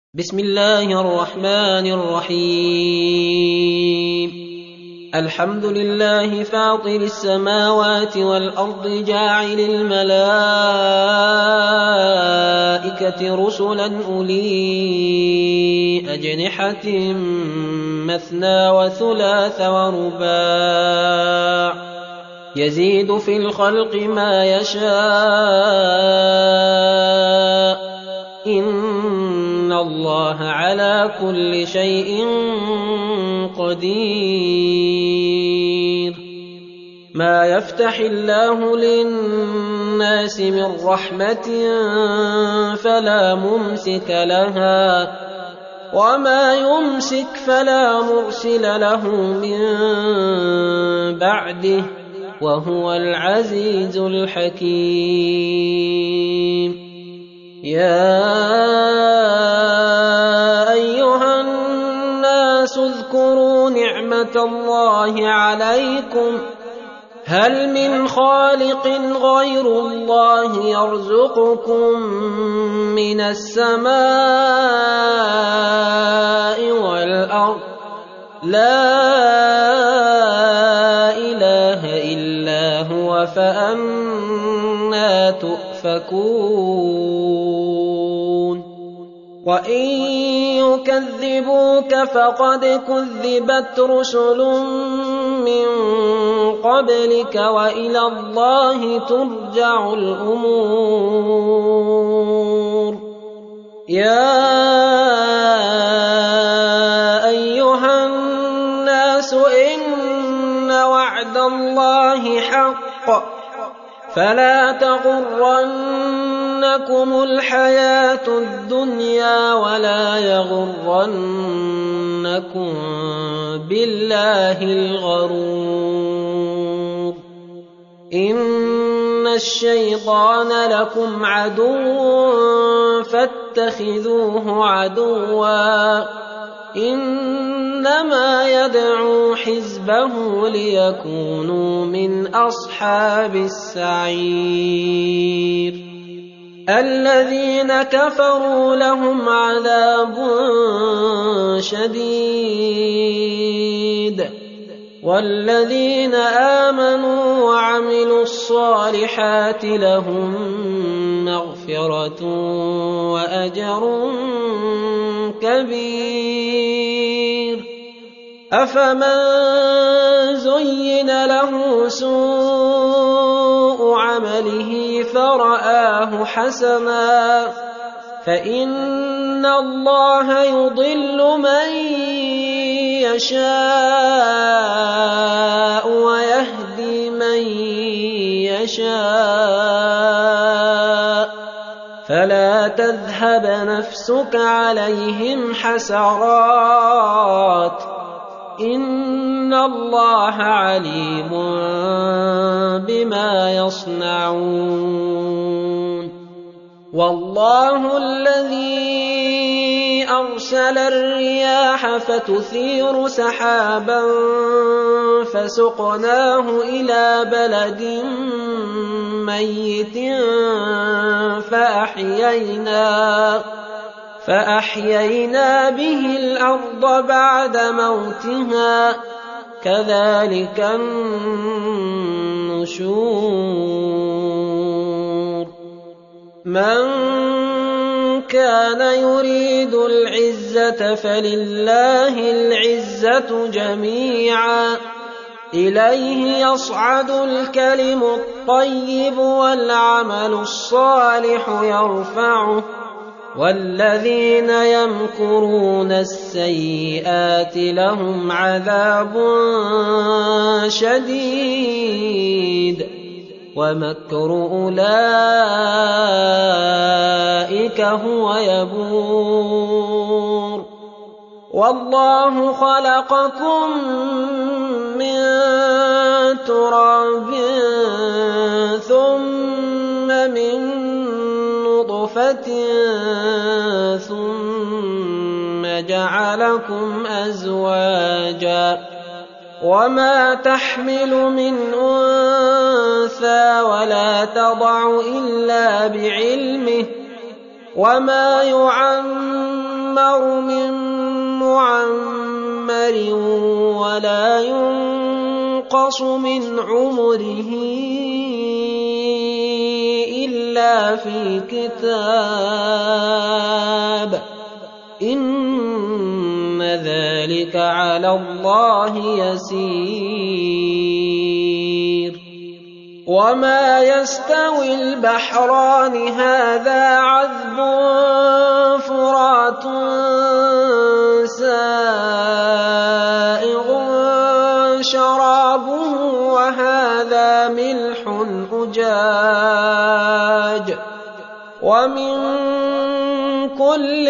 بسم الله الرحمن الرحيم الحمد لله فاطر السماوات والأرض جاعل الملائكة رسلا أولي أجنحة مثنى وثلاث ورباع يزيد في الخلق ما يشاء إن الله على كل شيء قدير ما يفتح الله للناس من رحمة فلا ممسك لها وما يمسك فلا مرسل له من بعده وهو العزيز الحكيم يا أيها الناس اذكروا نعمة الله عليكم هل من خالق غير الله يرزقكم من السماء والأرض لا إله إلا هو فأنى تؤفكون وإن يكذبوك فقد كذبت رسل من قبلك وإلى الله ترجع الأمور يا أيها الناس إن وعد الله حق فلا تغرنكم الحياة الدنيا ولا يغرنكم بالله الغرور إن الشيطان لكم عدو فاتخذوه عدوا إنما يدعو حزبه ليكونوا من أصحاب السعير الذين كفروا لهم عذاب شديد والذين آمنوا وعملوا الصالحات لهم مغفرة وأجر كبير أفمن زين له سوء عمله فرآه حسنا فإن الله يضل من يشاء ويهدي من يشاء فلا تذهب نفسك عليهم حسرات إن الله عليم بما يصنعون والله الذي أرسل الرياح فتثير سحابا فسقناه إلى بلد ميت فأحيينا به الأرض بعد موتها كذلك النشور من كان يريد العزة فلله العزة جميعا إليه يصعد الكلم الطيب والعمل الصالح يرفعه والذين يمكرون السيئات لهم عذاب شديد ومكر أولئك هو يبور والله خلقكم من تراب ثم من نطفة ثم جعلكم أزواجا وما تحمل من أنثى ولا تضع إلا بعلمه وما يعمر مُعَمَّرٍ وَلَا يُنقَصُ مِنْ عُمُرِهِ إِلَّا فِي كِتَابٍ ۚ إِنَّ ذَلِكَ عَلَى اللَّهِ يَسِيرٌ وَمَا يَسْتَوِي الْبَحْرَانِ هَٰذَا عَذْبٌ فُرَاتٌ سَائِغٌ شَرَابُهُ وَهَٰذَا مِلْحٌ أُجَاجٌ وَمِن كُلٍّ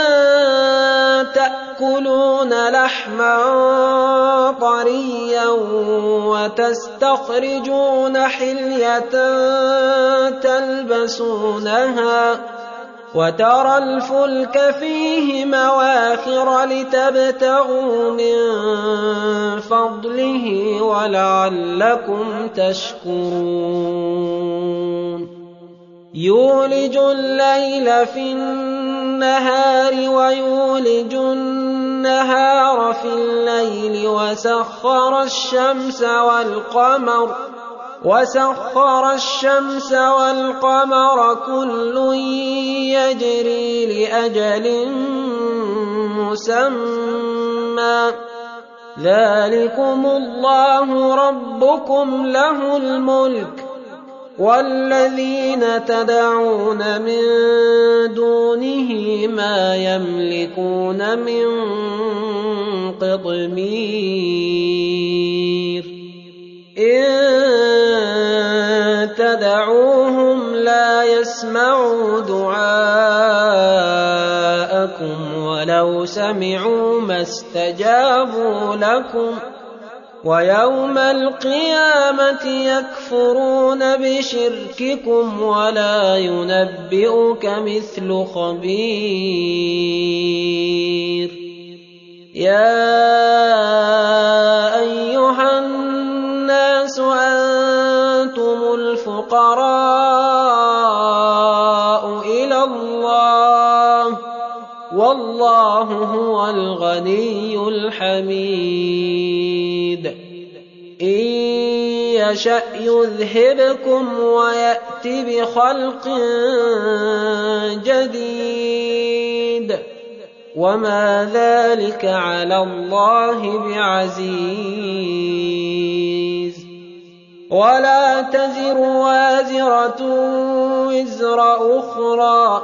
تَأْكُلُونَ لَحْمًا طَرِيًّا وَتَسْتَخْرِجُونَ حِلْيَةً تَلْبَسُونَهَا وَتَرَى الْفُلْكَ فِيهِ مَوَاخِرَ لِتَبْتَغُوا مِن فَضْلِهِ وَلَعَلَّكُمْ تَشْكُرُونَ يُولِجُ اللَّيْلَ فِي النَّهَارِ وَيُولِجُ النَّهَارَ في الليل وسخر الشمس والقمر كل يجري لأجل مسمى ذلكم الله ربكم له الملك والذين تدعون من دونه ما يملكون من قطمير إن تدعوهم لا يسمعوا دعاءكم ولو سمعوا ما استجابوا لكم ويوم القيامة يكفرون بشرككم ولا ينبئك مثل خبير يا أيها الناس أنتم الفقراء إلى الله والله هو الغني الحميد إن يشأ يذهبكم ويأت بخلق جديد وما ذلك على الله بعزيز ولا تزر وازرة وزر أخرى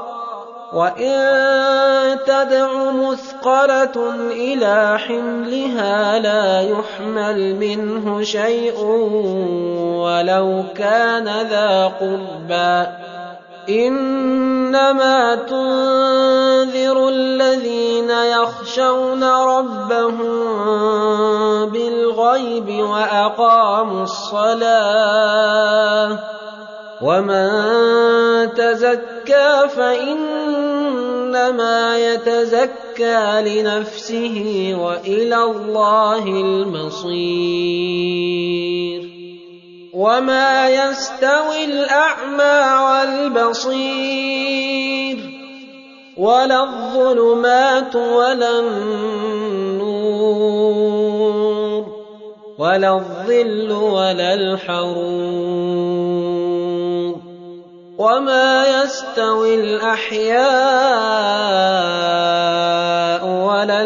وإن تدع مثقلة إلى حملها لا يحمل منه شيء ولو كان ذا قربى إنما تنذر الذين يخشون ربهم بالغيب وأقاموا الصلاة ومن تزكى فإنما يتزكى لنفسه وإلى الله المصير وما يستوي الأعمى والبصير ولا الظلمات ولا النور ولا الظل ولا الحرور وما يستوي الأحياء ولا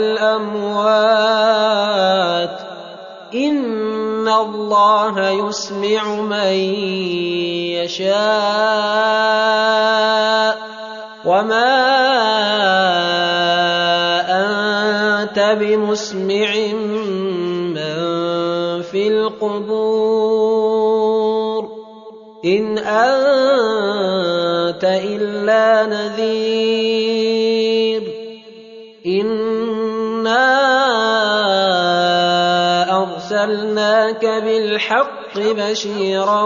الأموات إن الله يسمع من يشاء وما أنت بمسمع من في القبور إن أنت إلا نذير إنا أرسلناك بالحق بشيرا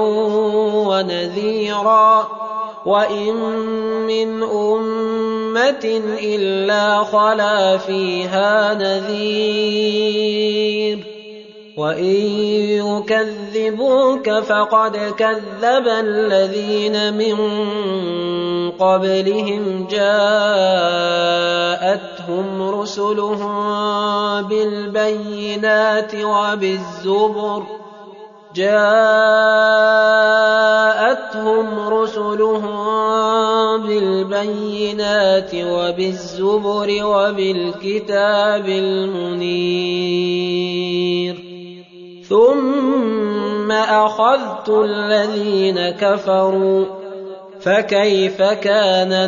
ونذيرا وإن من أمة إلا خلا فيها نذير وَإِن يُكَذِّبُوكَ فَقَدْ كَذَّبَ الَّذِينَ مِن قَبْلِهِمْ جَاءَتْهُمْ رُسُلُهُم بِالْبَيِّنَاتِ وَبِالزُّبُرِ وَبِالْكِتَابِ الْمُنِيرِ ثُمَّ أَخَذْتُ الَّذِينَ كَفَرُوا فَكَيْفَ كَانَ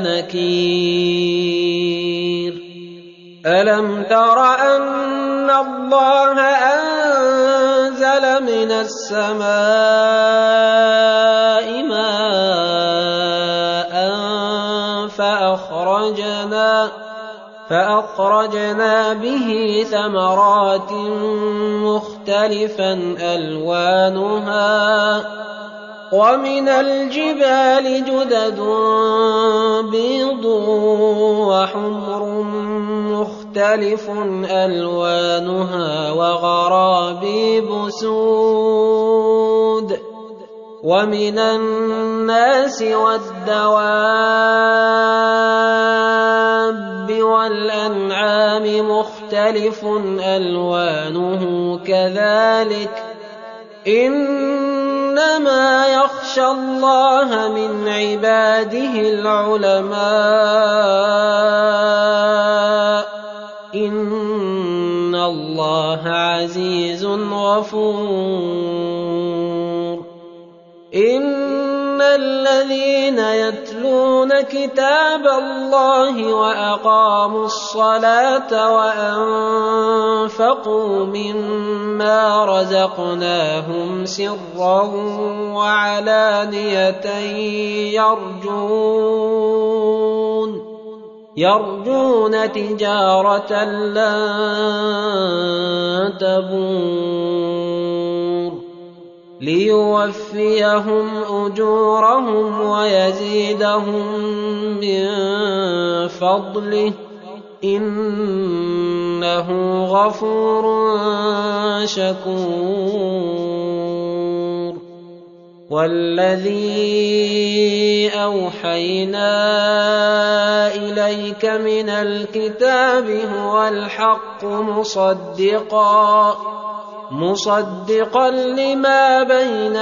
نَكِيرِ أَلَمْ تَرَ أَنَّ اللَّهَ أَنزَلَ مِنَ السَّمَاءِ مَاءً فَأَخْرَجْنَا بِهِ ثَمَرَاتٍ مُخْتَلِفًا أَلْوَانُهَا وَمِنَ الْجِبَالِ جُدَدٌ بِيضٌ وَحُمْرٌ مُخْتَلِفٌ أَلْوَانُهَا وَغَرَابِيبُ سُودٌ وَمِنَ النَّاسِ وَالدَّوَابِّ وَالْأَنْعَامِ مُخْتَلِفٌ أَلْوَانُهُ كَذَلِكَ إِنَّمَا يَخْشَى اللَّهَ مِنْ عِبَادِهِ الْعُلَمَاءُ إِنَّ اللَّهَ عَزِيزٌ غَفُورٌ إِنَّ الَّذِينَ يَتْلُونَ كِتَابَ اللَّهِ وَأَقَامُوا الصَّلَاةَ وَأَنفَقُوا مِمَّا رَزَقْنَاهُمْ سِرًّا وَعَلَانِيَةً يَرْجُونَ تِجَارَةً لَّن تَبُورَ لِيُوَفِّيَهُمْ أُجُورَهُمْ وَيَزِيدَهُم مِّن فَضْلِهِ إِنَّهُ غَفُورٌ شَكُورٌ وَالَّذِي أَوْحَيْنَا إِلَيْكَ مِنَ الْكِتَابِ هُوَ الْحَقُّ مُصَدِّقًا لِمَا بَيْنَ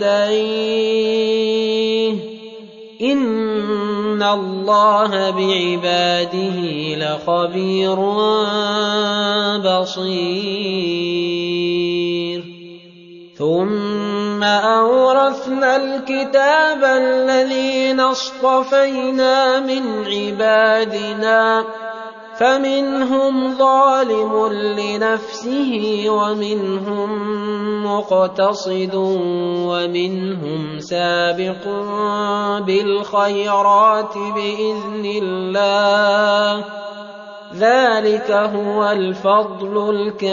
يَدَيْهِ إِنَّ اللَّهَ بِعِبَادِهِ لَخَبِيرٌ بَصِيرٌ ثُمَّ أَوْرَثْنَا الْكِتَابَ الَّذِينَ اصْطَفَيْنَا مِنْ عِبَادِنَا فَمِنْهُمْ ظَالِمٌ لِنَفْسِهِ وَمِنْهُمْ مُقْتَصِدٌ وَمِنْهُمْ سَابِقٌ بِالْخَيْرَاتِ بِإِذْنِ اللَّهِ ذَلِكَ هُوَ الْفَضْلُ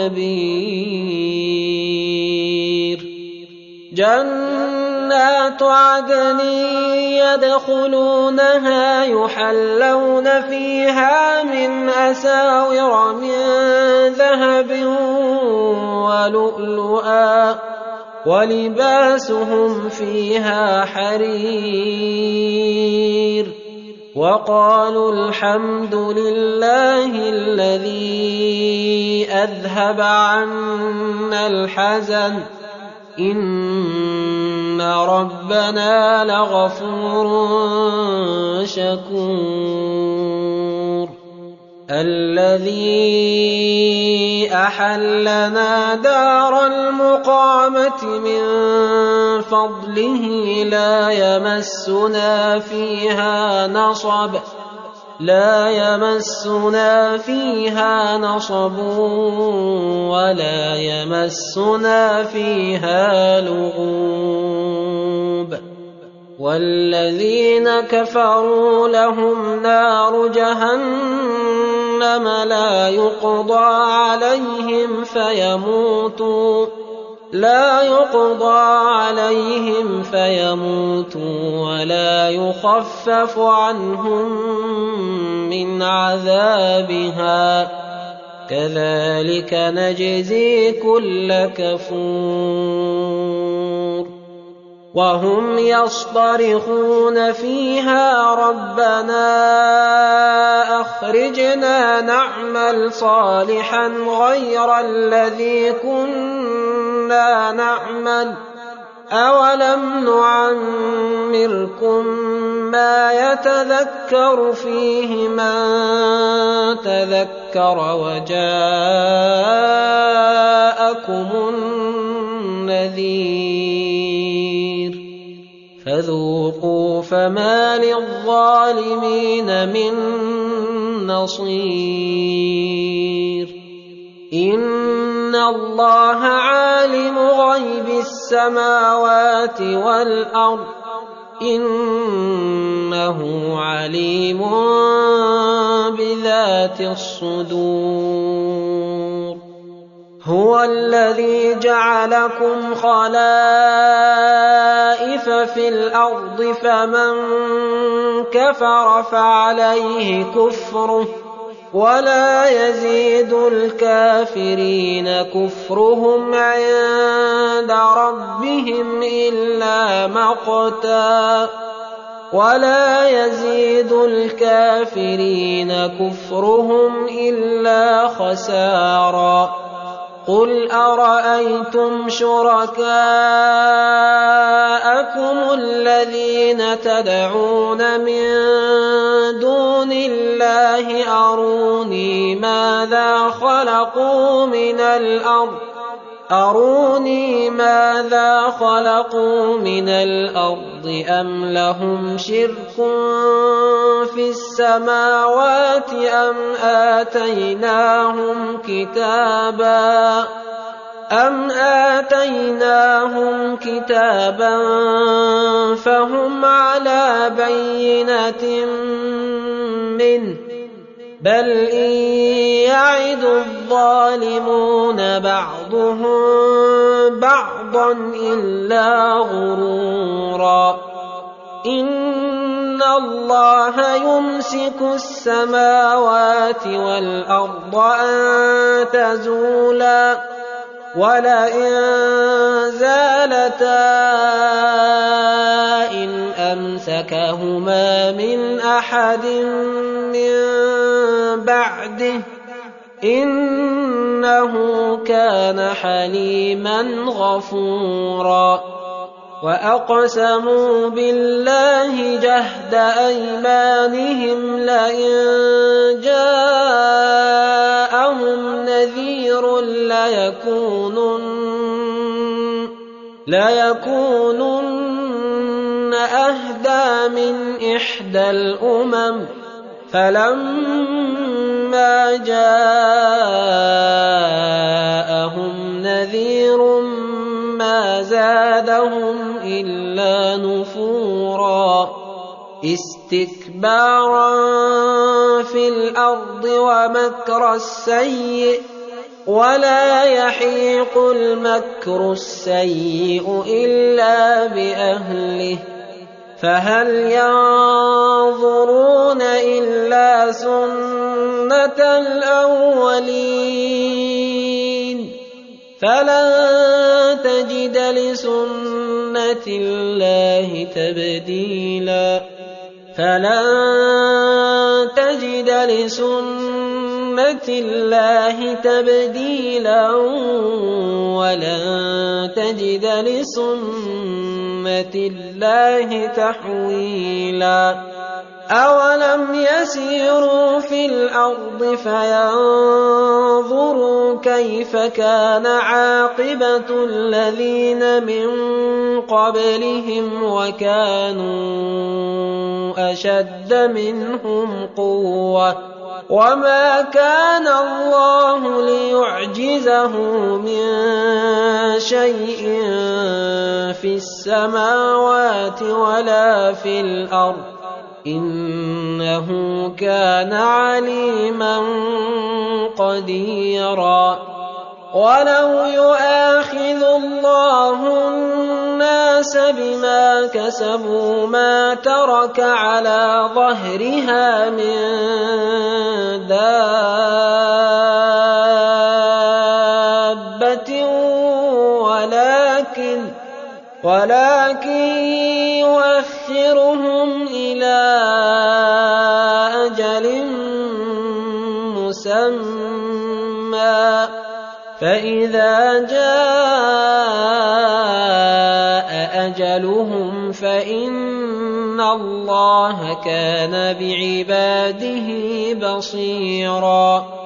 الْكَبِيرُ جَنَّاتُ عَدْنٍ يَدْخُلُونَهَا يُحَلَّوْنَ فِيهَا مِنْ أَسَاوِرَ مِنْ ذَهَبٍ وَلُؤْلُؤًا وَلِبَاسُهُمْ فِيهَا حَرِيرٌ وَقَالُوا الْحَمْدُ لِلَّهِ الَّذِي أَذْهَبَ عَنَّا الْحَزَنَ إِنَّ رَبَّنَا لَغَفُورٌ شَكُورٌ الَّذِي أَحَلَّنَا دَارَ الْمُقَامَةِ مِنْ فَضْلِهِ لا يَمَسُّنَا فِيهَا نَصَبٌ وَلَا يَمَسُّنَا فِيهَا لُغُوبٌ وَالَّذِينَ كَفَرُوا لَهُمْ نَارُ جَهَنَّمَ لا يُقْضَىٰ عَلَيْهِمْ فَيَمُوتُوا وَلَا يُخَفَّفُ عَنْهُم مِّنْ عَذَابِهَا كذلك نجزي كل كفور وهم يصطرخون فيها ربنا أخرجنا نعمل صالحا غير الذي كنا نعمل أولم نعمركم ما يتذكر فيه من تذكر وجاءكم النذير فذوقوا فما للظالمين من نصير إن الله عالم غيب السماوات والأرض إنه عليم بذات الصدور هو الذي جعلكم خلائف في الأرض فمن كفر فعليه كفره ولا يزيد الكافرين كفرهم عند ربهم إلا مقتا ولا يزيد الكافرين كفرهم إلا خسارا قل أرأيتم شركاءكم الذين تدعون من دون الله أروني ماذا خلقوا من الأرض أم لهم شرك في السماوات أم آتيناهم كتابا فهم على بينة منه بل إن يعد الظالمون بعضهم بعضا إلا غرورا إن الله يمسك السماوات والأرض أن تزولا ولئن زالتا إن أمسكهما من أحد من بعده إنه كان حليما غفورا وأقسموا بالله جهد أيمانهم لئن جاءهم نذير ليكونن أهدى من إحدى الأمم فلما جاءهم نذير ما زادهم إلا نفورا استكبارا في الأرض ومكر السيئ ولا يحيق المكر السيئ إلا بأهله فهل ينظرون إلا سنة الأولين فلن تجد لسنة الله تبديلا ولن تجد لسنة الله تحويلا أولم يسيروا في الأرض فينظروا كيف كان عاقبة الذين من قبلهم وكانوا أشد منهم قوة وما كان الله ليعجزه من شيء في السماوات ولا في الأرض إنه كان عليما قديرا ولو يؤاخذ الله الناس بما كسبوا ما ترك على ظهرها من دابة ولكن يؤخرهم إلى أجل مسمى فإذا جاء أجلهم فإن الله كان بعباده بصيرا